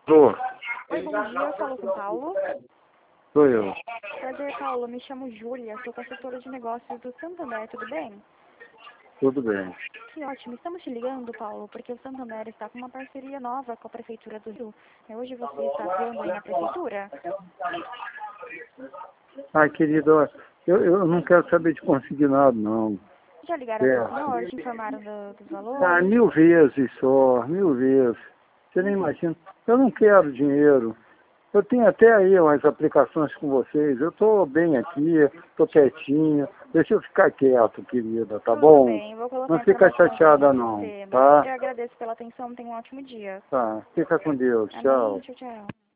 Alô, Oi, bom dia, eu falo com o Paulo. sou eu. Prazer, Paulo, me chamo Júlia, sou consultora de negócios do Santander, tudo bem? Tudo bem. Que ótimo, estamos te ligando, Paulo, porque o Santander está com uma parceria nova com a Prefeitura do Rio. Hoje você está atuando aí na Prefeitura? Ai, querido, ó, eu não quero saber de consignado, não. Já ligaram para o Certo. senhor, te informaram dos Ah, valores? 1000 vezes só, 1000 vezes. Você nem imagina. Eu não quero dinheiro. Eu tenho até aí umas aplicações com vocês. Eu estou bem aqui, estou quietinho. Deixa eu ficar quieto, querida, tá Tudo bom? bem, vou colocar Não a fica informação aqui chateada, no não, sistema. tá? Eu agradeço pela atenção, tenha um ótimo dia. Tá, fica com Deus. Amém, Tchau. tchau, tchau.